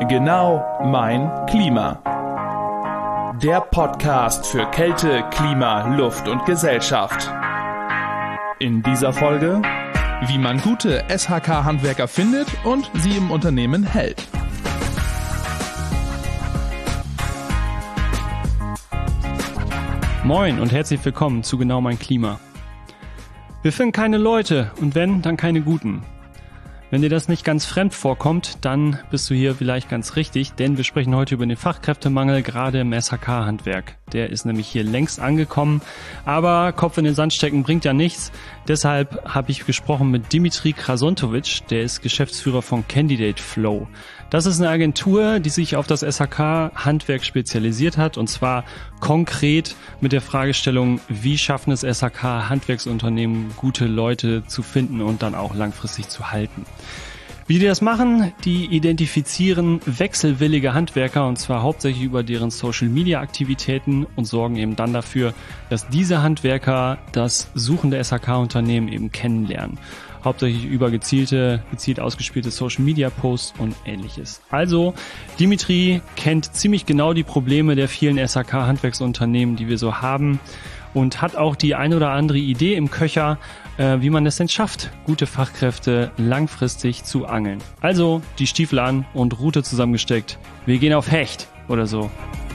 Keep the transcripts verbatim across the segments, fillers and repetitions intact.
Genau mein Klima. Der Podcast für Kälte, Klima, Luft und Gesellschaft. In dieser Folge, wie man gute S H K-Handwerker findet und sie im Unternehmen hält. Moin und herzlich willkommen zu Genau mein Klima. Wir finden keine Leute und wenn, dann keine guten. Wenn dir das nicht ganz fremd vorkommt, dann bist du hier vielleicht ganz richtig, denn wir sprechen heute über den Fachkräftemangel, gerade im S H K-Handwerk. Der ist nämlich hier längst angekommen, aber Kopf in den Sand stecken bringt ja nichts. Deshalb habe ich gesprochen mit Dimitri Krasontovic, der ist Geschäftsführer von Candidate Flow. Das ist eine Agentur, die sich auf das S H K-Handwerk spezialisiert hat, und zwar konkret mit der Fragestellung, wie schaffen es S H K-Handwerksunternehmen, gute Leute zu finden und dann auch langfristig zu halten. Wie die das machen, die identifizieren wechselwillige Handwerker, und zwar hauptsächlich über deren Social-Media-Aktivitäten, und sorgen eben dann dafür, dass diese Handwerker das suchende S H K-Unternehmen eben kennenlernen. Hauptsächlich über gezielte, gezielt ausgespielte Social-Media-Posts und Ähnliches. Also, Dimitri kennt ziemlich genau die Probleme der vielen S H K-Handwerksunternehmen, die wir so haben, und hat auch die ein oder andere Idee im Köcher, äh, wie man es denn schafft, gute Fachkräfte langfristig zu angeln. Also, die Stiefel an und Rute zusammengesteckt. Wir gehen auf Hecht oder so.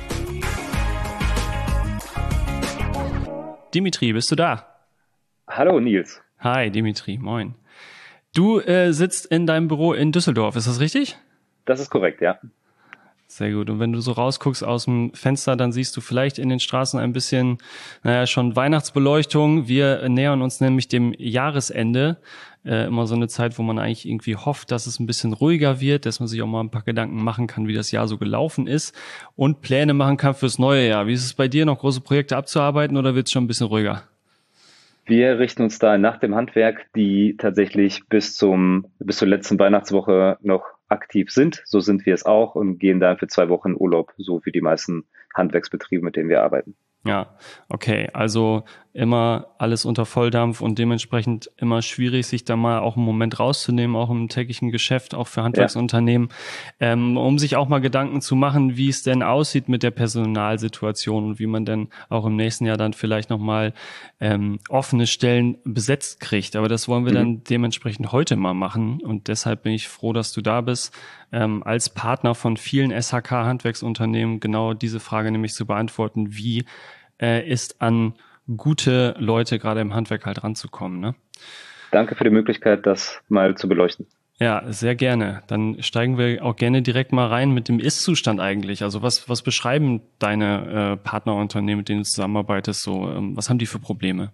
Dimitri, bist du da? Hallo Nils. Hi Dimitri, moin. Du äh, sitzt in deinem Büro in Düsseldorf, ist das richtig? Das ist korrekt, ja. Sehr gut. Und wenn du so rausguckst aus dem Fenster, dann siehst du vielleicht in den Straßen ein bisschen, naja, schon Weihnachtsbeleuchtung. Wir nähern uns nämlich dem Jahresende. Äh, immer so eine Zeit, wo man eigentlich irgendwie hofft, dass es ein bisschen ruhiger wird, dass man sich auch mal ein paar Gedanken machen kann, wie das Jahr so gelaufen ist und Pläne machen kann fürs neue Jahr. Wie ist es bei dir, noch große Projekte abzuarbeiten oder wird es schon ein bisschen ruhiger? Wir richten uns da nach dem Handwerk, die tatsächlich bis zum bis zur letzten Weihnachtswoche noch aktiv sind. So sind wir es auch und gehen dann für zwei Wochen Urlaub, so wie die meisten Handwerksbetriebe, mit denen wir arbeiten. Ja, okay, also immer alles unter Volldampf und dementsprechend immer schwierig, sich da mal auch einen Moment rauszunehmen, auch im täglichen Geschäft, auch für Handwerksunternehmen, ja. ähm, um sich auch mal Gedanken zu machen, wie es denn aussieht mit der Personalsituation und wie man denn auch im nächsten Jahr dann vielleicht nochmal ähm, offene Stellen besetzt kriegt. Aber das wollen wir mhm. dann dementsprechend heute mal machen, und deshalb bin ich froh, dass du da bist, ähm, als Partner von vielen S H K-Handwerksunternehmen genau diese Frage nämlich zu beantworten, wie äh, ist an gute Leute gerade im Handwerk halt ranzukommen, ne? Danke für die Möglichkeit, das mal zu beleuchten. Ja, sehr gerne. Dann steigen wir auch gerne direkt mal rein mit dem Ist-Zustand eigentlich. Also was, was beschreiben deine äh, Partnerunternehmen, mit denen du zusammenarbeitest, so? Ähm, was haben die für Probleme?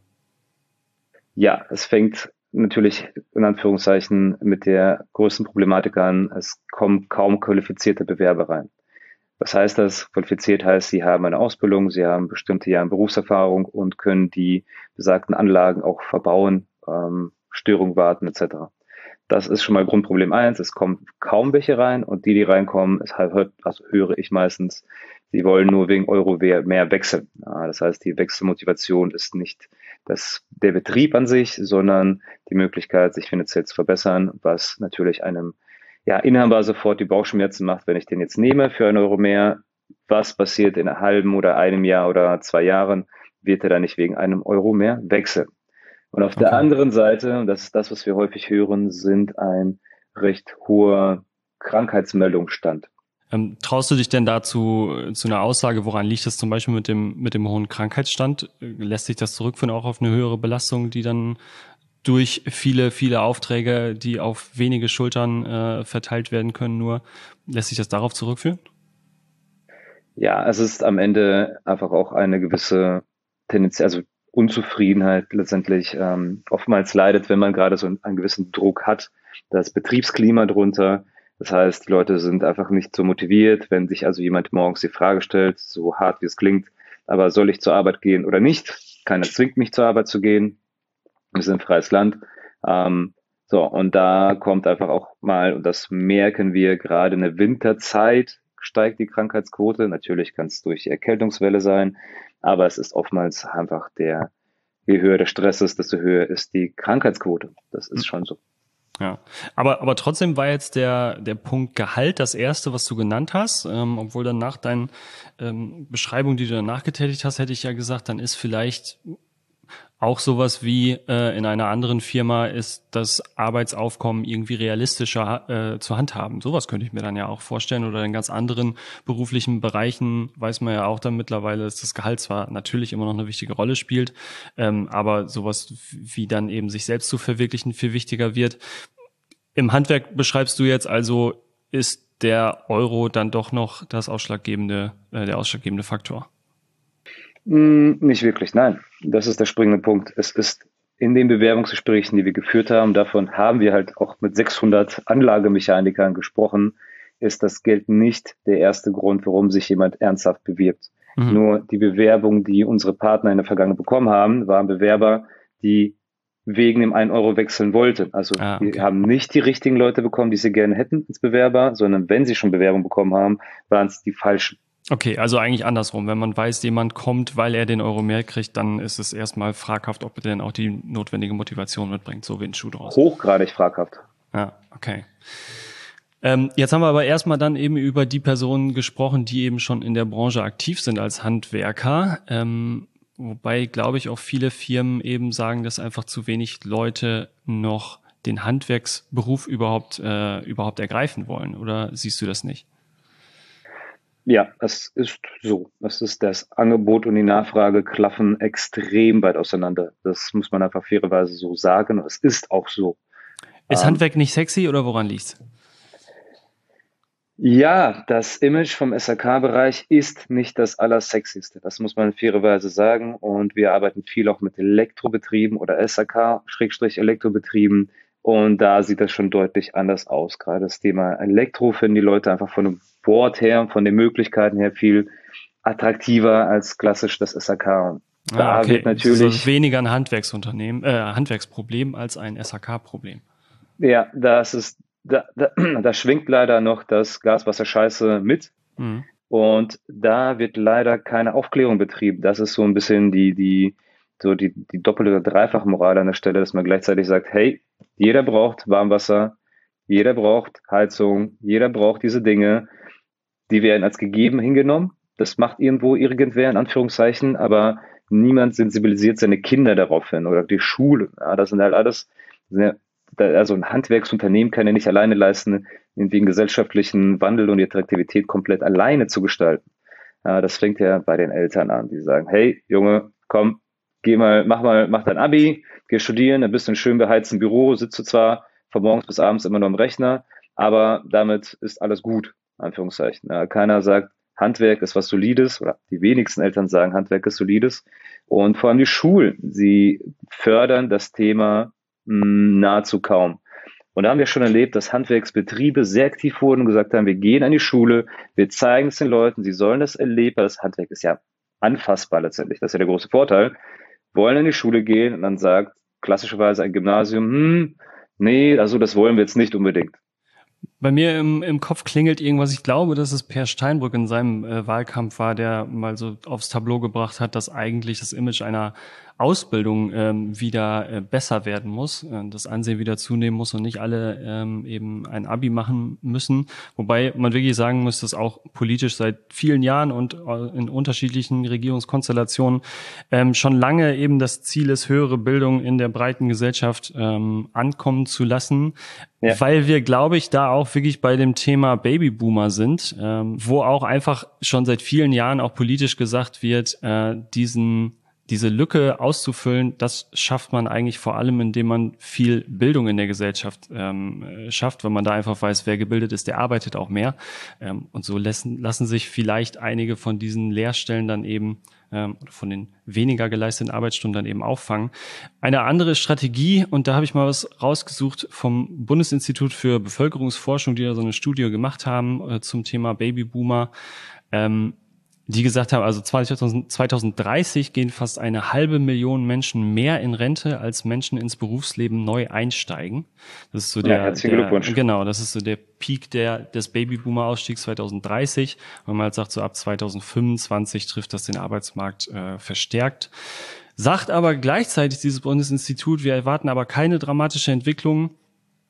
Ja, es fängt natürlich in Anführungszeichen mit der größten Problematik an. Es kommen kaum qualifizierte Bewerber rein. Was heißt das? Qualifiziert heißt, sie haben eine Ausbildung, sie haben bestimmte Jahre Berufserfahrung und können die besagten Anlagen auch verbauen, ähm, Störungen warten et cetera. Das ist schon mal Grundproblem eins. Es kommen kaum welche rein, und die, die reinkommen, ist halt, also höre ich meistens, sie wollen nur wegen Euro mehr wechseln. Ja, das heißt, die Wechselmotivation ist nicht das, der Betrieb an sich, sondern die Möglichkeit, sich finanziell zu verbessern, was natürlich einem ja, Inhaber sofort die Bauchschmerzen macht, wenn ich den jetzt nehme für einen Euro mehr. Was passiert in einem halben oder einem Jahr oder zwei Jahren? Wird er dann nicht wegen einem Euro mehr wechseln? Und auf okay. der anderen Seite, und das ist das, was wir häufig hören, sind ein recht hoher Krankheitsmeldungsstand. Ähm, traust du dich denn dazu zu einer Aussage, woran liegt das zum Beispiel mit dem mit dem hohen Krankheitsstand? Lässt sich das zurückführen auch auf eine höhere Belastung, die dann durch viele, viele Aufträge, die auf wenige Schultern äh, verteilt werden können, nur lässt sich das darauf zurückführen? Ja, es ist am Ende einfach auch eine gewisse Tendenz, also Unzufriedenheit letztendlich ähm, oftmals leidet, wenn man gerade so einen, einen gewissen Druck hat, das Betriebsklima drunter. Das heißt, die Leute sind einfach nicht so motiviert, wenn sich also jemand morgens die Frage stellt, so hart wie es klingt, aber soll ich zur Arbeit gehen oder nicht? Keiner zwingt mich zur Arbeit zu gehen. Wir sind ein freies Land. Ähm, so, und da kommt einfach auch mal, und das merken wir gerade in der Winterzeit, steigt die Krankheitsquote. Natürlich kann es durch die Erkältungswelle sein, aber es ist oftmals einfach der, je höher der Stress ist, desto höher ist die Krankheitsquote. Das ist schon so. Ja, aber aber trotzdem war jetzt der der Punkt Gehalt das erste, was du genannt hast, ähm, obwohl dann nach deinen ähm, Beschreibungen, die du danach getätigt hast, hätte ich ja gesagt, dann ist vielleicht auch sowas wie äh, in einer anderen Firma ist das Arbeitsaufkommen irgendwie realistischer äh, zu handhaben. Sowas könnte ich mir dann ja auch vorstellen. Oder in ganz anderen beruflichen Bereichen weiß man ja auch dann mittlerweile, dass das Gehalt zwar natürlich immer noch eine wichtige Rolle spielt, ähm, aber sowas wie dann eben sich selbst zu verwirklichen viel wichtiger wird. Im Handwerk beschreibst du jetzt also, ist der Euro dann doch noch das ausschlaggebende, äh, der ausschlaggebende Faktor? Nicht wirklich, nein. Das ist der springende Punkt. Es ist in den Bewerbungsgesprächen, die wir geführt haben, davon haben wir halt auch mit sechshundert Anlagemechanikern gesprochen, ist das Geld nicht der erste Grund, warum sich jemand ernsthaft bewirbt. Mhm. Nur die Bewerbungen, die unsere Partner in der Vergangenheit bekommen haben, waren Bewerber, die wegen dem einen Euro wechseln wollten. Also ah, okay. Wir haben nicht die richtigen Leute bekommen, die sie gerne hätten als Bewerber, sondern wenn sie schon Bewerbung bekommen haben, waren es die falschen. Okay, also eigentlich andersrum. Wenn man weiß, jemand kommt, weil er den Euro mehr kriegt, dann ist es erstmal fraghaft, ob er denn auch die notwendige Motivation mitbringt, so wie ein Schuh draus. Hochgradig fraghaft. Ja, okay. Ähm, jetzt haben wir aber erstmal dann eben über die Personen gesprochen, die eben schon in der Branche aktiv sind als Handwerker. Ähm, wobei, glaube ich, auch viele Firmen eben sagen, dass einfach zu wenig Leute noch den Handwerksberuf überhaupt, äh, überhaupt ergreifen wollen. Oder siehst du das nicht? Ja, es ist so. Es ist das Angebot und die Nachfrage klaffen extrem weit auseinander. Das muss man einfach fairerweise so sagen. Es ist auch so. Ist ähm, Handwerk nicht sexy oder woran liegt's? Ja, das Image vom S A K-Bereich ist nicht das allersexyste. Das muss man fairerweise sagen. Und wir arbeiten viel auch mit Elektrobetrieben oder S A K-Elektrobetrieben. Und da sieht das schon deutlich anders aus. Gerade das Thema Elektro finden die Leute einfach von dem Wort her, von den Möglichkeiten her viel attraktiver als klassisch das S A K. Da ah, okay. wird natürlich das ist weniger ein Handwerksunternehmen, äh, Handwerksproblem als ein S A K-Problem. Ja, das ist, da, da, da schwingt leider noch das Gaswasser-Scheiße mit. Mhm. Und da wird leider keine Aufklärung betrieben. Das ist so ein bisschen die, die, so die, die doppelte oder dreifache Moral an der Stelle, dass man gleichzeitig sagt, hey, jeder braucht Warmwasser, jeder braucht Heizung, jeder braucht diese Dinge. Die werden als gegeben hingenommen. Das macht irgendwo irgendwer, in Anführungszeichen, aber niemand sensibilisiert seine Kinder darauf hin oder die Schule. Ja, das sind halt alles, also ein Handwerksunternehmen kann ja nicht alleine leisten, irgendwie den gesellschaftlichen Wandel und die Attraktivität komplett alleine zu gestalten. Ja, das fängt ja bei den Eltern an, die sagen, hey, Junge, komm, geh mal, mach mal, mach dein Abi, geh studieren, dann bist du in schön beheizten Büro, sitzt du zwar von morgens bis abends immer nur am Rechner, aber damit ist alles gut, Anführungszeichen. Ja, keiner sagt, Handwerk ist was Solides, oder die wenigsten Eltern sagen, Handwerk ist Solides. Und vor allem die Schulen, sie fördern das Thema mh, nahezu kaum. Und da haben wir schon erlebt, dass Handwerksbetriebe sehr aktiv wurden und gesagt haben, wir gehen an die Schule, wir zeigen es den Leuten, sie sollen das erleben, weil das Handwerk ist ja anfassbar letztendlich, das ist ja der große Vorteil. Wollen in die Schule gehen und dann sagt klassischerweise ein Gymnasium, hm, nee, also das wollen wir jetzt nicht unbedingt. Bei mir im, im Kopf klingelt irgendwas. Ich glaube, dass es Per Steinbrück in seinem äh, Wahlkampf war, der mal so aufs Tableau gebracht hat, dass eigentlich das Image einer Ausbildung ähm, wieder äh, besser werden muss, äh, das Ansehen wieder zunehmen muss und nicht alle ähm, eben ein Abi machen müssen. Wobei man wirklich sagen muss, dass auch politisch seit vielen Jahren und äh, in unterschiedlichen Regierungskonstellationen ähm, schon lange eben das Ziel ist, höhere Bildung in der breiten Gesellschaft ähm, ankommen zu lassen. Ja. Weil wir, glaube ich, da auch wirklich bei dem Thema Babyboomer sind, ähm, wo auch einfach schon seit vielen Jahren auch politisch gesagt wird, äh, diesen diese Lücke auszufüllen, das schafft man eigentlich vor allem, indem man viel Bildung in der Gesellschaft ähm, schafft, wenn man da einfach weiß, wer gebildet ist, der arbeitet auch mehr. Ähm, und so lassen, lassen sich vielleicht einige von diesen Lehrstellen dann eben ähm, von den weniger geleisteten Arbeitsstunden dann eben auffangen. Eine andere Strategie, und da habe ich mal was rausgesucht vom Bundesinstitut für Bevölkerungsforschung, die da so eine Studie gemacht haben äh, zum Thema Babyboomer, ähm, die gesagt haben, also zwanzig dreißig gehen fast eine halbe Million Menschen mehr in Rente, als Menschen ins Berufsleben neu einsteigen. Das ist so der, ja, herzlichen Glückwunsch. Genau, das ist so der Peak der, des Babyboomer-Ausstiegs zwanzig dreißig. Wenn man halt sagt, so ab zwanzig fünfundzwanzig trifft das den Arbeitsmarkt äh, verstärkt. Sagt aber gleichzeitig dieses Bundesinstitut, wir erwarten aber keine dramatische Entwicklung,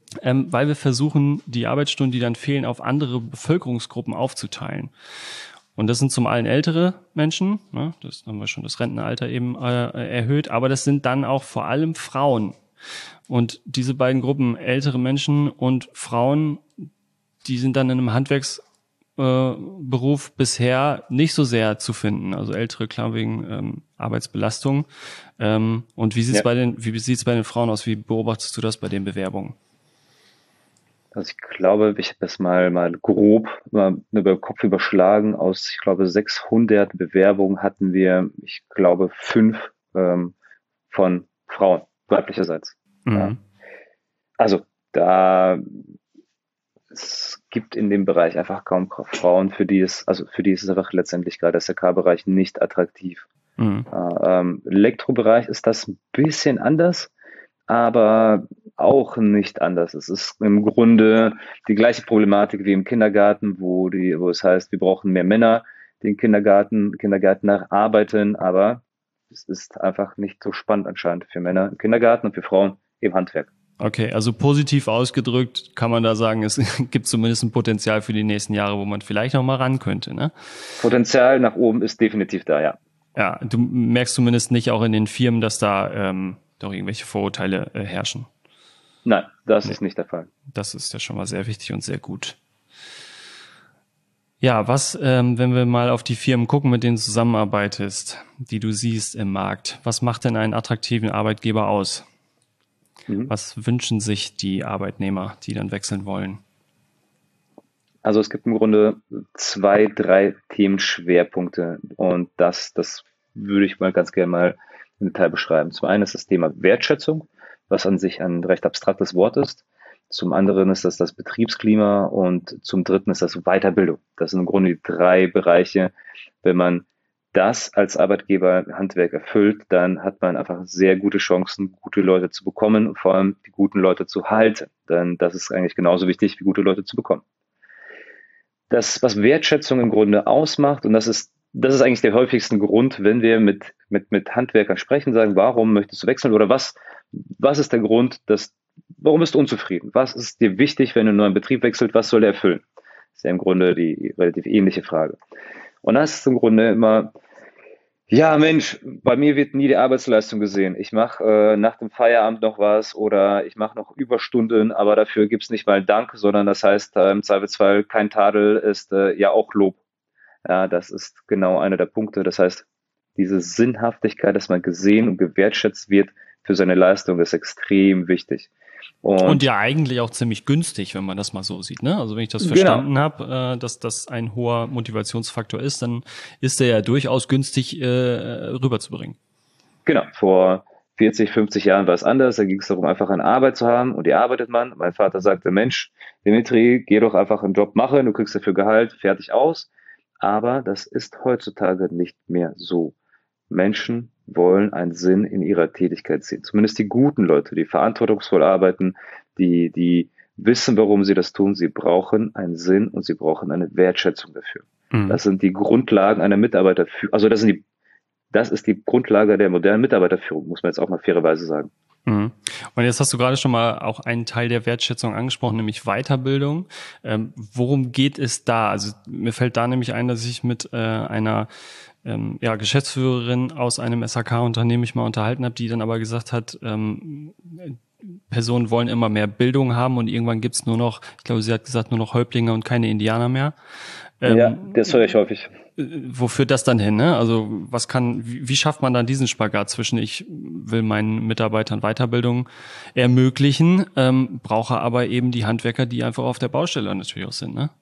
ähm, weil wir versuchen, die Arbeitsstunden, die dann fehlen, auf andere Bevölkerungsgruppen aufzuteilen. Und das sind zum einen ältere Menschen, ne, das haben wir schon das Rentenalter eben äh, erhöht, aber das sind dann auch vor allem Frauen. Und diese beiden Gruppen, ältere Menschen und Frauen, die sind dann in einem Handwerksberuf äh, bisher nicht so sehr zu finden. Also ältere, klar, wegen ähm, Arbeitsbelastung. Ähm, und wie sieht's ja. bei den, wie sieht's bei den Frauen aus? Wie beobachtest du das bei den Bewerbungen? Also ich glaube, ich habe das mal, mal grob mal über den Kopf überschlagen. Aus, ich glaube, sechshundert Bewerbungen hatten wir, ich glaube, fünf ähm, von Frauen, weiblicherseits. Mhm. Ja. Also da, es gibt in dem Bereich einfach kaum Frauen, für die es, also für die ist es einfach letztendlich gerade der S R K-Bereich nicht attraktiv. Mhm. Äh, ähm, Elektrobereich ist das ein bisschen anders, aber auch nicht anders. Es ist im Grunde die gleiche Problematik wie im Kindergarten, wo die, wo es heißt, wir brauchen mehr Männer, die im Kindergarten, Kindergärtner arbeiten, aber es ist einfach nicht so spannend anscheinend für Männer im Kindergarten und für Frauen im Handwerk. Okay, also positiv ausgedrückt kann man da sagen, es gibt zumindest ein Potenzial für die nächsten Jahre, wo man vielleicht noch mal ran könnte, ne? Potenzial nach oben ist definitiv da, ja. Ja, du merkst zumindest nicht auch in den Firmen, dass da ähm, doch irgendwelche Vorurteile äh, herrschen. Nein, das nee. ist nicht der Fall. Das ist ja schon mal sehr wichtig und sehr gut. Ja, was, ähm, wenn wir mal auf die Firmen gucken, mit denen du zusammenarbeitest, die du siehst im Markt, was macht denn einen attraktiven Arbeitgeber aus? Mhm. Was wünschen sich die Arbeitnehmer, die dann wechseln wollen? Also es gibt im Grunde zwei, drei Themenschwerpunkte und das, das würde ich mal ganz gerne mal im Detail beschreiben. Zum einen ist das Thema Wertschätzung, was an sich ein recht abstraktes Wort ist. Zum anderen ist das das Betriebsklima und zum dritten ist das Weiterbildung. Das sind im Grunde die drei Bereiche. Wenn man das als Arbeitgeber Handwerk erfüllt, dann hat man einfach sehr gute Chancen, gute Leute zu bekommen und vor allem die guten Leute zu halten. Denn das ist eigentlich genauso wichtig, wie gute Leute zu bekommen. Das, was Wertschätzung im Grunde ausmacht, und das ist, das ist eigentlich der häufigste Grund, wenn wir mit, mit, mit Handwerkern sprechen, sagen, warum möchtest du wechseln oder was, was ist der Grund, dass, warum bist du unzufrieden? Was ist dir wichtig, wenn du einen neuen Betrieb wechselt? Was soll er erfüllen? Das ist ja im Grunde die relativ ähnliche Frage. Und das ist im Grunde immer, ja Mensch, bei mir wird nie die Arbeitsleistung gesehen. Ich mache äh, nach dem Feierabend noch was oder ich mache noch Überstunden, aber dafür gibt's nicht mal Dank, sondern das heißt äh, im Zweifelsfall kein Tadel ist äh, ja auch Lob. Ja, das ist genau einer der Punkte. Das heißt, diese Sinnhaftigkeit, dass man gesehen und gewertschätzt wird für seine Leistung, ist extrem wichtig. Und, und ja eigentlich auch ziemlich günstig, wenn man das mal so sieht, ne? Also wenn ich das verstanden genau. habe, äh, dass das ein hoher Motivationsfaktor ist, dann ist der ja durchaus günstig äh, rüberzubringen. Genau, vor vierzig, fünfzig Jahren war es anders, da ging es darum, einfach eine Arbeit zu haben und die arbeitet man. Mein Vater sagte, Mensch, Dimitri, geh doch einfach einen Job machen, du kriegst dafür Gehalt, fertig aus. Aber das ist heutzutage nicht mehr so. Menschen wollen einen Sinn in ihrer Tätigkeit sehen. Zumindest die guten Leute, die verantwortungsvoll arbeiten, die, die wissen, warum sie das tun. Sie brauchen einen Sinn und sie brauchen eine Wertschätzung dafür. Mhm. Das sind die Grundlagen einer Mitarbeiterführung. Also das sind die, das ist die Grundlage der modernen Mitarbeiterführung, muss man jetzt auch mal fairerweise sagen. Mhm. Und jetzt hast du gerade schon mal auch einen Teil der Wertschätzung angesprochen, nämlich Weiterbildung. Ähm, worum geht es da? Also mir fällt da nämlich ein, dass ich mit äh, einer ähm, ja, Geschäftsführerin aus einem S H K-Unternehmen mich mal unterhalten habe, die dann aber gesagt hat, ähm, Personen wollen immer mehr Bildung haben und irgendwann gibt's nur noch, ich glaube, sie hat gesagt, nur noch Häuptlinge und keine Indianer mehr. Ähm, ja, das höre ich häufig. Wo führt das dann hin, ne? Also was kann, wie, wie schafft man dann diesen Spagat zwischen, ich will meinen Mitarbeitern Weiterbildung ermöglichen, ähm, brauche aber eben die Handwerker, die einfach auf der Baustelle natürlich auch sind, ne?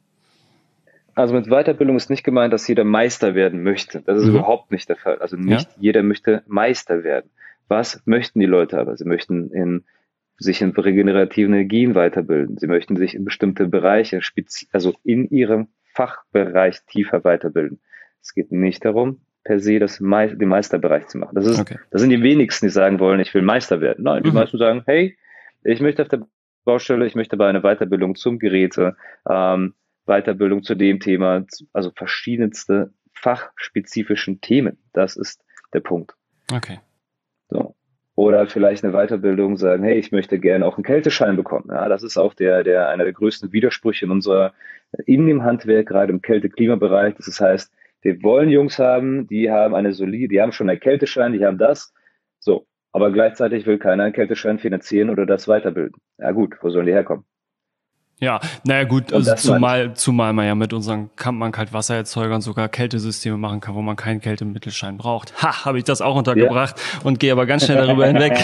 Also mit Weiterbildung ist nicht gemeint, dass jeder Meister werden möchte. Das ist mhm. überhaupt nicht der Fall. Also nicht ja. jeder möchte Meister werden. Was möchten die Leute aber? Sie möchten in, sich in regenerativen Energien weiterbilden. Sie möchten sich in bestimmte Bereiche, spezi- also in ihrem Fachbereich tiefer weiterbilden. Es geht nicht darum, per se das Me- den Meisterbereich zu machen. Das ist, okay. das sind die wenigsten, die sagen wollen, ich will Meister werden. Nein, die mhm. meisten sagen, hey, ich möchte auf der Baustelle, ich möchte bei einer Weiterbildung zum Geräte, ähm, Weiterbildung zu dem Thema, also verschiedenste fachspezifischen Themen. Das ist der Punkt. Okay. So. oder vielleicht eine Weiterbildung sagen, hey, ich möchte gerne auch einen Kälteschein bekommen. Ja, das ist auch der, der, einer der größten Widersprüche in unserer, in dem Handwerk, gerade im Kälte-Klimabereich. Das heißt, wir wollen Jungs haben, die haben eine solide, die haben schon einen Kälteschein, die haben das. So. Aber gleichzeitig will keiner einen Kälteschein finanzieren oder das weiterbilden. Ja gut, wo sollen die herkommen? Ja, naja gut, Und also das meine zumal, zumal man ja mit unseren Kampmann-Kaltwassererzeugern sogar Kältesysteme machen kann, wo man keinen Kältemittelschein braucht. Ha, habe ich das auch untergebracht und gehe aber ganz schnell darüber hinweg.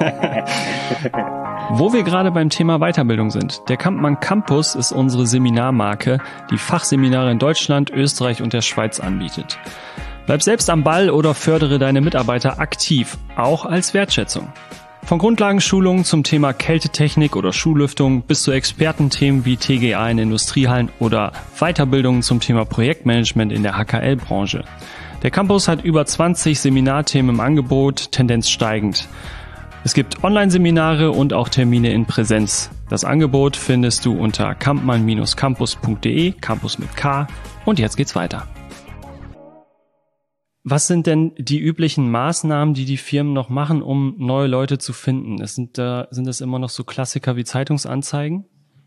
Wo wir gerade beim Thema Weiterbildung sind. Der Kampmann Campus ist unsere Seminarmarke, die Fachseminare in Deutschland, Österreich und der Schweiz anbietet. Bleib selbst am Ball oder fördere deine Mitarbeiter aktiv, auch als Wertschätzung. Von Grundlagenschulungen zum Thema Kältetechnik oder Schullüftung bis zu Expertenthemen wie T G A in Industriehallen oder Weiterbildungen zum Thema Projektmanagement in der H K L-Branche. Der Campus hat über zwanzig Seminarthemen im Angebot, Tendenz steigend. Es gibt Online-Seminare und auch Termine in Präsenz. Das Angebot findest du unter kampmann campus punkt de, Campus mit K. Und jetzt geht's weiter. Was sind denn die üblichen Maßnahmen, die die Firmen noch machen, um neue Leute zu finden? Es sind, äh, sind das immer noch so Klassiker wie Zeitungsanzeigen?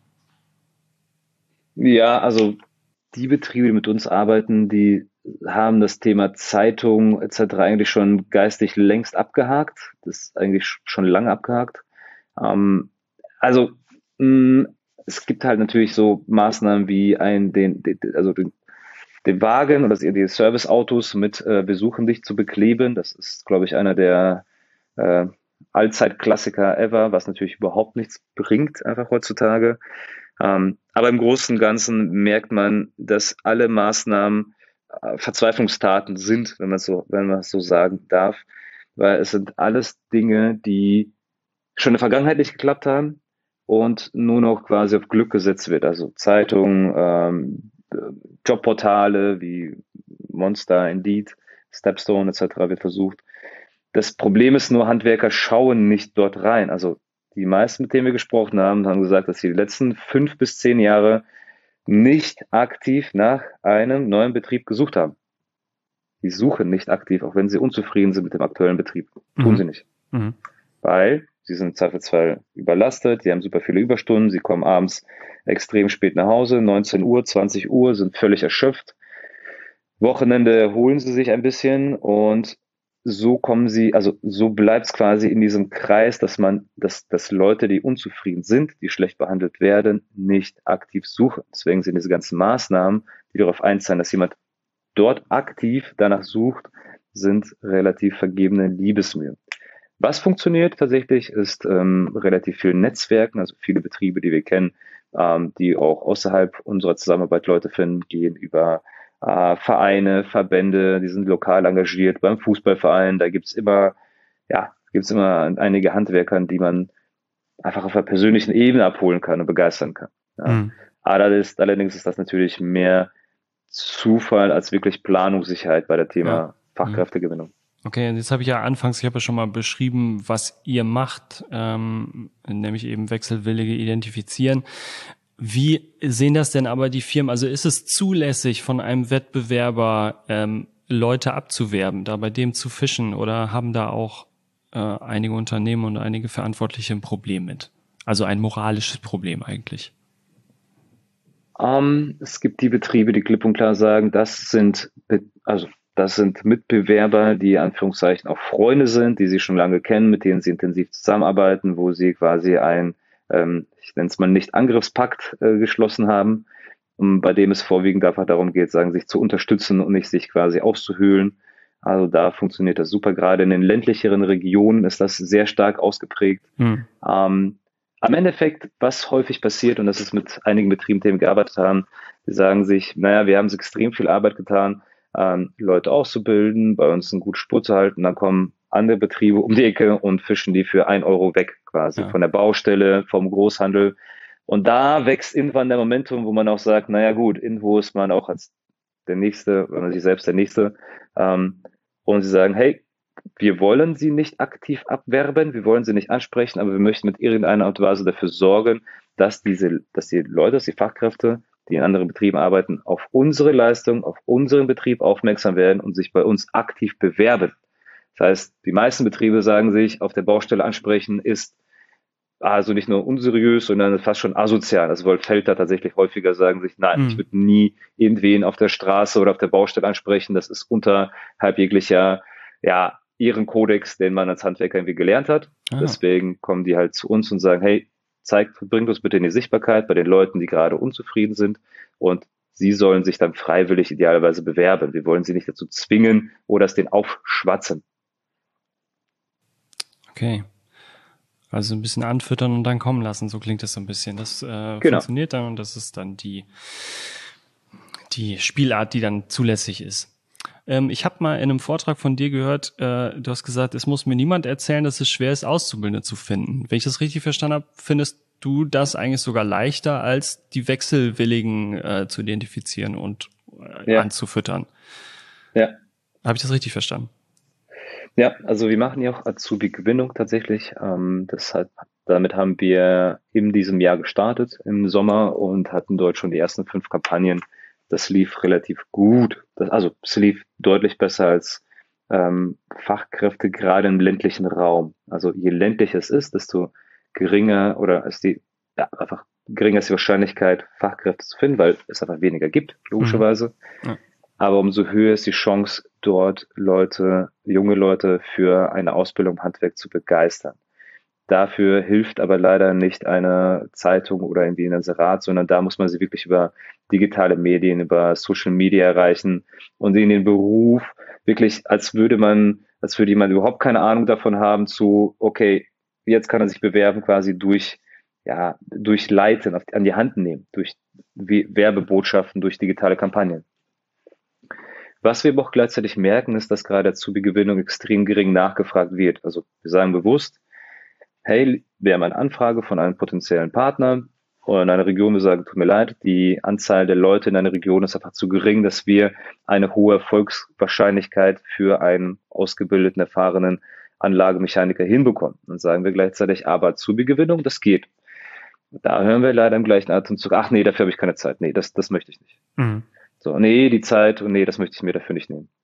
Ja, also die Betriebe, die mit uns arbeiten, die haben das Thema Zeitung et cetera eigentlich schon geistig längst abgehakt. Das ist eigentlich schon lange abgehakt. Ähm, also mh, es gibt halt natürlich so Maßnahmen wie ein, den, den also den den Wagen oder die Serviceautos mit äh, Besuchen dich zu bekleben. Das ist, glaube ich, einer der äh, Allzeit-Klassiker ever, was natürlich überhaupt nichts bringt, einfach heutzutage. Ähm, aber im Großen und Ganzen merkt man, dass alle Maßnahmen äh, Verzweiflungstaten sind, wenn man so, wenn man es so sagen darf, weil es sind alles Dinge, die schon in der Vergangenheit nicht geklappt haben und nur noch quasi auf Glück gesetzt wird. Also Zeitungen, ähm, Jobportale wie Monster, Indeed, Stepstone et cetera wird versucht. Das Problem ist nur, Handwerker schauen nicht dort rein. Also die meisten, mit denen wir gesprochen haben, haben gesagt, dass sie die letzten fünf bis zehn Jahre nicht aktiv nach einem neuen Betrieb gesucht haben. Die suchen nicht aktiv, auch wenn sie unzufrieden sind mit dem aktuellen Betrieb. Tun Mhm. sie nicht. Mhm. Weil sie sind im Zweifelsfall überlastet, die haben super viele Überstunden, sie kommen abends extrem spät nach Hause, neunzehn Uhr, zwanzig Uhr, sind völlig erschöpft. Wochenende erholen sie sich ein bisschen und so kommen sie, also so bleibt es quasi in diesem Kreis, dass man, dass, dass Leute, die unzufrieden sind, die schlecht behandelt werden, nicht aktiv suchen. Deswegen sind diese ganzen Maßnahmen, die darauf einzahlen, dass jemand dort aktiv danach sucht, sind relativ vergebene Liebesmühe. Was funktioniert tatsächlich, ist ähm, relativ viel Netzwerken, also viele Betriebe, die wir kennen, ähm, die auch außerhalb unserer Zusammenarbeit Leute finden, gehen über äh, Vereine, Verbände, die sind lokal engagiert, beim Fußballverein, da gibt's immer, ja, gibt's immer einige Handwerker, die man einfach auf einer persönlichen Ebene abholen kann und begeistern kann. Ja. Mhm. Allerdings, allerdings ist das natürlich mehr Zufall als wirklich Planungssicherheit bei der Thema Ja. Fachkräftegewinnung. Okay, jetzt habe ich ja anfangs, ich habe ja schon mal beschrieben, was ihr macht, ähm, nämlich eben Wechselwillige identifizieren. Wie sehen das denn aber die Firmen? Also ist es zulässig von einem Wettbewerber, ähm, Leute abzuwerben, da bei dem zu fischen, oder haben da auch äh, einige Unternehmen und einige Verantwortliche ein Problem mit? Also ein moralisches Problem eigentlich. Um, es gibt die Betriebe, die klipp und klar sagen, das sind, also das sind Mitbewerber, die in Anführungszeichen auch Freunde sind, die sie schon lange kennen, mit denen sie intensiv zusammenarbeiten, wo sie quasi ein, ähm, ich nenne es mal Nicht-Angriffspakt äh, geschlossen haben, um, bei dem es vorwiegend einfach darum geht, sagen, sich zu unterstützen und nicht sich quasi auszuhöhlen. Also da funktioniert das super. Gerade in den ländlicheren Regionen ist das sehr stark ausgeprägt. Hm. Ähm, am Endeffekt, was häufig passiert, und das ist mit einigen Betrieben, mit denen wir gearbeitet haben, die sagen sich, naja, wir haben so extrem viel Arbeit getan, ähm, Leute auszubilden, bei uns eine gute Spur zu halten, dann kommen andere Betriebe um die Ecke und fischen die für ein Euro weg, quasi Ja. von der Baustelle, vom Großhandel. Und da wächst irgendwann der Momentum, wo man auch sagt, naja gut, irgendwo ist man auch als der Nächste, wenn man sich selbst der Nächste, ähm, und sie sagen, hey, wir wollen sie nicht aktiv abwerben, wir wollen sie nicht ansprechen, aber wir möchten mit irgendeiner Art und Weise dafür sorgen, dass diese, dass die Leute, dass die Fachkräfte, die in anderen Betrieben arbeiten, auf unsere Leistung, auf unseren Betrieb aufmerksam werden und sich bei uns aktiv bewerben. Das heißt, die meisten Betriebe sagen sich, auf der Baustelle ansprechen ist also nicht nur unseriös, sondern fast schon asozial. Das fällt da tatsächlich häufiger, sagen sich, nein, Mhm. ich würde nie irgendwen auf der Straße oder auf der Baustelle ansprechen. Das ist unterhalb jeglicher, ja, Ehrenkodex, den man als Handwerker irgendwie gelernt hat. Ah. Deswegen kommen die halt zu uns und sagen, hey, zeigt, bringt uns bitte in die Sichtbarkeit bei den Leuten, die gerade unzufrieden sind, und sie sollen sich dann freiwillig idealerweise bewerben. Wir wollen sie nicht dazu zwingen oder es denen aufschwatzen. Okay. Also ein bisschen anfüttern und dann kommen lassen, so klingt das so ein bisschen. Das äh, Genau. funktioniert dann und das ist dann die, die Spielart, die dann zulässig ist. Ähm, ich habe mal in einem Vortrag von dir gehört, äh, du hast gesagt, es muss mir niemand erzählen, dass es schwer ist, Auszubildende zu finden. Wenn ich das richtig verstanden habe, findest du das eigentlich sogar leichter, als die Wechselwilligen äh, zu identifizieren und äh, Ja. anzufüttern. Ja. Habe ich das richtig verstanden? Ja, also wir machen ja auch Azubi-Gewinnung tatsächlich. Ähm, das hat, damit haben wir in diesem Jahr gestartet im Sommer und hatten dort schon die ersten fünf Kampagnen. Das lief relativ gut. Das, also es lief deutlich besser als ähm, Fachkräfte gerade im ländlichen Raum. Also je ländlicher es ist, desto geringer oder ist die ja, einfach geringer ist die Wahrscheinlichkeit, Fachkräfte zu finden, weil es einfach weniger gibt, logischerweise. Mhm. Ja. Aber umso höher ist die Chance, dort Leute, junge Leute für eine Ausbildung im Handwerk zu begeistern. Dafür hilft aber leider nicht eine Zeitung oder irgendwie ein Inserat, sondern da muss man sie wirklich über digitale Medien, über Social Media erreichen und in den Beruf wirklich, als würde man, als würde jemand überhaupt keine Ahnung davon haben, zu, okay, jetzt kann er sich bewerben, quasi durch, ja, durch Leiten, auf, an die Hand nehmen, durch Werbebotschaften, durch digitale Kampagnen. Was wir aber auch gleichzeitig merken, ist, dass gerade Azubi-Gewinnung extrem gering nachgefragt wird. Also wir sagen bewusst, hey, wir haben eine Anfrage von einem potenziellen Partner oder in einer Region, wir sagen, tut mir leid, die Anzahl der Leute in einer Region ist einfach zu gering, dass wir eine hohe Erfolgswahrscheinlichkeit für einen ausgebildeten, erfahrenen Anlagemechaniker hinbekommen. Dann sagen wir gleichzeitig, aber Azubi-Gewinnung, das geht. Da hören wir leider im gleichen Atemzug, ach nee, dafür habe ich keine Zeit. Nee, das, das möchte ich nicht. Mhm. So, nee, die Zeit und nee, das möchte ich mir dafür nicht nehmen.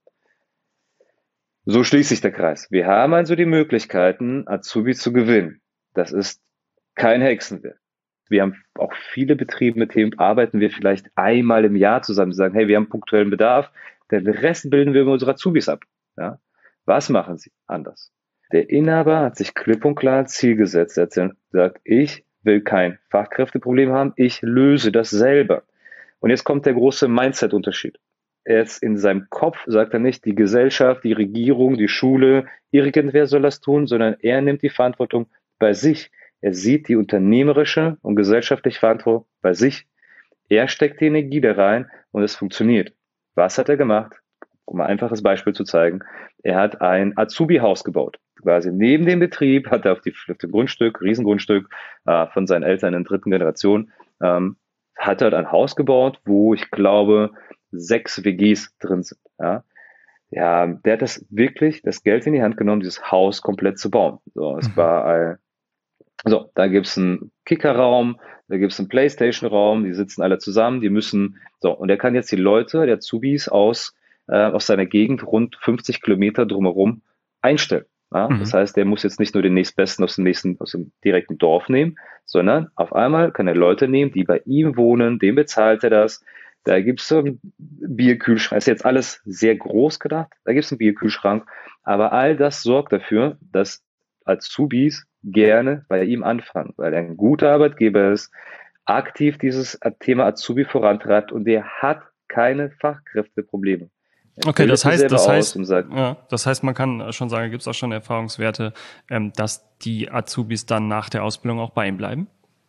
So schließt sich der Kreis. Wir haben also die Möglichkeiten, Azubi zu gewinnen. Das ist kein Hexenwerk. Wir haben auch viele Betriebe, mit denen arbeiten wir vielleicht einmal im Jahr zusammen. Sie sagen, hey, wir haben punktuellen Bedarf, den Rest bilden wir über unsere Azubis ab. Ja? Was machen sie anders? Der Inhaber hat sich klipp und klar ein Ziel gesetzt. Er hat gesagt, ich will kein Fachkräfteproblem haben, ich löse das selber. Und jetzt kommt der große Mindset-Unterschied. Jetzt in seinem Kopf sagt er nicht, die Gesellschaft, die Regierung, die Schule, irgendwer soll das tun, sondern er nimmt die Verantwortung bei sich. Er sieht die unternehmerische und gesellschaftliche Verantwortung bei sich. Er steckt die Energie da rein und es funktioniert. Was hat er gemacht? Um ein einfaches Beispiel zu zeigen. Er hat ein Azubi-Haus gebaut. Quasi neben dem Betrieb hat er auf, die, auf dem Grundstück, Riesengrundstück äh, von seinen Eltern in der dritten Generation, ähm, hat er ein Haus gebaut, wo ich glaube, sechs W Gs drin sind. Ja, ja, der hat das wirklich, das Geld in die Hand genommen, dieses Haus komplett zu bauen. So, es mhm. war ein, so, da gibt's einen Kickerraum, da gibt's einen Playstation-Raum, die sitzen alle zusammen, die müssen, so, und er kann jetzt die Leute, der Azubis aus, äh, aus seiner Gegend rund fünfzig Kilometer drumherum einstellen. Ja, mhm. Das heißt, der muss jetzt nicht nur den nächstbesten aus dem nächsten, aus dem direkten Dorf nehmen, sondern auf einmal kann er Leute nehmen, die bei ihm wohnen, dem bezahlt er das. Da gibt's so einen Bierkühlschrank, ist jetzt alles sehr groß gedacht, da gibt's einen Bierkühlschrank, aber all das sorgt dafür, dass Azubis gerne bei ihm anfangen, weil er ein guter Arbeitgeber ist, aktiv dieses Thema Azubi vorantreibt und der hat keine Fachkräfteprobleme. Okay, das heißt, das heißt, sagt, ja, das heißt, man kann schon sagen, gibt es auch schon Erfahrungswerte, ähm, dass die Azubis dann nach der Ausbildung auch bei ihm bleiben?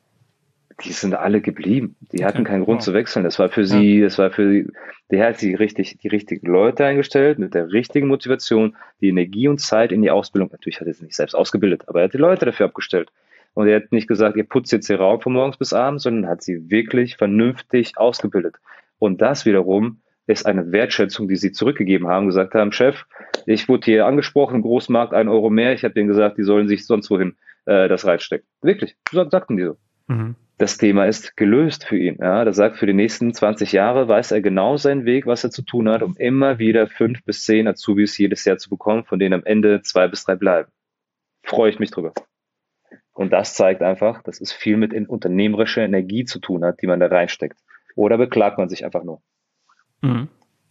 Die sind alle geblieben. Die okay. hatten keinen Grund wow. zu wechseln. Das war für sie, ja. das war für sie, der hat sie richtig, die richtigen Leute eingestellt, mit der richtigen Motivation, die Energie und Zeit in die Ausbildung. Natürlich hat er sie nicht selbst ausgebildet, aber er hat die Leute dafür abgestellt. Und er hat nicht gesagt, ihr putzt jetzt den Raum von morgens bis abends, sondern hat sie wirklich vernünftig ausgebildet. Und das wiederum ist eine Wertschätzung, die sie zurückgegeben haben, gesagt haben, Chef, ich wurde hier angesprochen, im Großmarkt ein Euro mehr, ich habe denen gesagt, die sollen sich sonst wohin äh, das reinstecken. Wirklich, so sagten die so. Mhm. das Thema ist gelöst für ihn. Ja, das sagt, für die nächsten zwanzig Jahre weiß er genau seinen Weg, was er zu tun hat, um immer wieder fünf bis zehn Azubis jedes Jahr zu bekommen, von denen am Ende zwei bis drei bleiben. Freue ich mich drüber. Und das zeigt einfach, dass es viel mit unternehmerischer Energie zu tun hat, die man da reinsteckt. Oder beklagt man sich einfach nur. Mhm.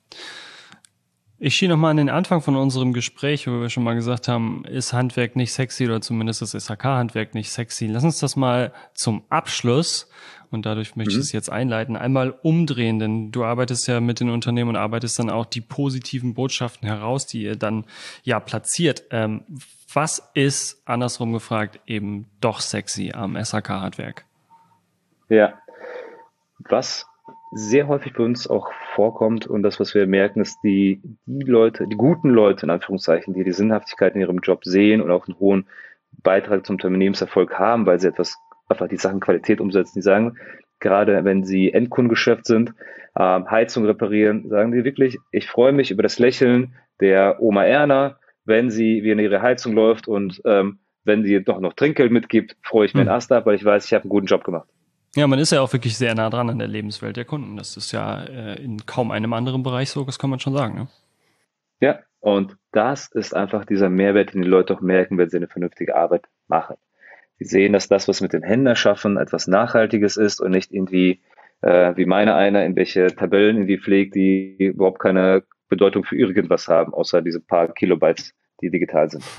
Ich schiebe nochmal an den Anfang von unserem Gespräch, wo wir schon mal gesagt haben, ist Handwerk nicht sexy oder zumindest ist S H K-Handwerk nicht sexy. Lass uns das mal zum Abschluss, und dadurch möchte ich es jetzt einleiten, einmal umdrehen, denn du arbeitest ja mit den Unternehmen und arbeitest dann auch die positiven Botschaften heraus, die ihr dann ja platziert. Ähm, was ist, andersrum gefragt, eben doch sexy am S H K-Handwerk? Ja, was sehr häufig bei uns auch vorkommt und das, was wir merken, ist die, die Leute, die guten Leute, in Anführungszeichen, die die Sinnhaftigkeit in ihrem Job sehen und auch einen hohen Beitrag zum Unternehmenserfolg haben, weil sie etwas, einfach die Sachen Qualität umsetzen. Die sagen, gerade wenn sie Endkundengeschäft sind, äh, Heizung reparieren, sagen die wirklich, ich freue mich über das Lächeln der Oma Erna, wenn sie, wie in ihre Heizung läuft und ähm, wenn sie doch noch Trinkgeld mitgibt, freue ich mir einen Ast ab, weil ich weiß, ich habe einen guten Job gemacht. Ja, man ist ja auch wirklich sehr nah dran an der Lebenswelt der Kunden. Das ist ja äh, in kaum einem anderen Bereich so, das kann man schon sagen. Ne? Ja, und das ist einfach dieser Mehrwert, den die Leute auch merken, wenn sie eine vernünftige Arbeit machen. Sie sehen, dass das, was mit den Händen erschaffen, etwas Nachhaltiges ist und nicht irgendwie, äh, wie meine einer, irgendwelche Tabellen irgendwie pflegt, die überhaupt keine Bedeutung für irgendwas haben, außer diese paar Kilobytes, die digital sind.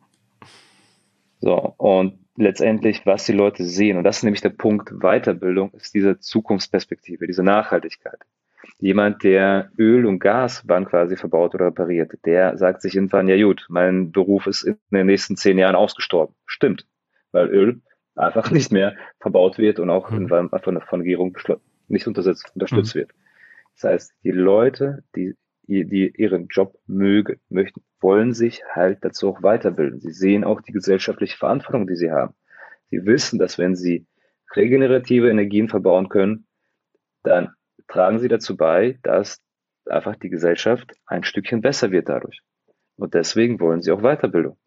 So, und letztendlich, was die Leute sehen, und das ist nämlich der Punkt Weiterbildung, ist diese Zukunftsperspektive, diese Nachhaltigkeit. Jemand, der Öl und Gasbahn quasi verbaut oder repariert, der sagt sich irgendwann, ja gut, mein Beruf ist in den nächsten zehn Jahren ausgestorben. Stimmt, weil Öl einfach nicht mehr verbaut wird und auch mhm. von, von der Regierung nicht unterstützt, unterstützt mhm. wird. Das heißt, die Leute, die die ihren Job mögen, möchten, wollen sich halt dazu auch weiterbilden. Sie sehen auch die gesellschaftliche Verantwortung, die sie haben. Sie wissen, dass wenn sie regenerative Energien verbauen können, dann tragen sie dazu bei, dass einfach die Gesellschaft ein Stückchen besser wird dadurch. Und deswegen wollen sie auch Weiterbildung.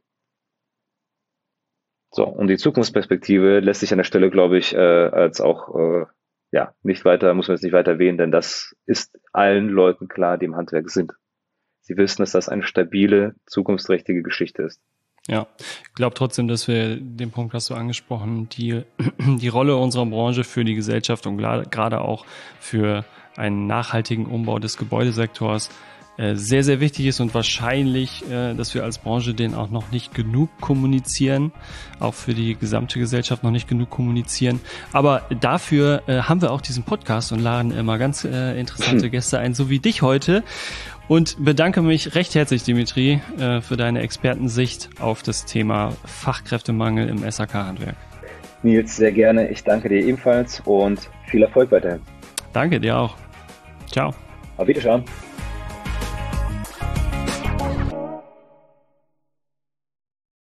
So, und die Zukunftsperspektive lässt sich an der Stelle, glaube ich, äh, als auch äh, ja, nicht weiter, muss man jetzt nicht weiter erwähnen, denn das ist allen Leuten klar, die im Handwerk sind. Sie wissen, dass das eine stabile, zukunftsträchtige Geschichte ist. Ja, ich glaube trotzdem, dass wir den Punkt hast du angesprochen, die, die Rolle unserer Branche für die Gesellschaft und gerade auch für einen nachhaltigen Umbau des Gebäudesektors sehr, sehr wichtig ist und wahrscheinlich, dass wir als Branche den auch noch nicht genug kommunizieren, auch für die gesamte Gesellschaft noch nicht genug kommunizieren. Aber dafür haben wir auch diesen Podcast und laden immer ganz interessante Gäste ein, so wie dich heute. Und bedanke mich recht herzlich, Dimitri, für deine Expertensicht auf das Thema Fachkräftemangel im S H K-Handwerk. Nils, sehr gerne. Ich danke dir ebenfalls und viel Erfolg weiterhin. Danke dir auch. Ciao. Auf Wiedersehen.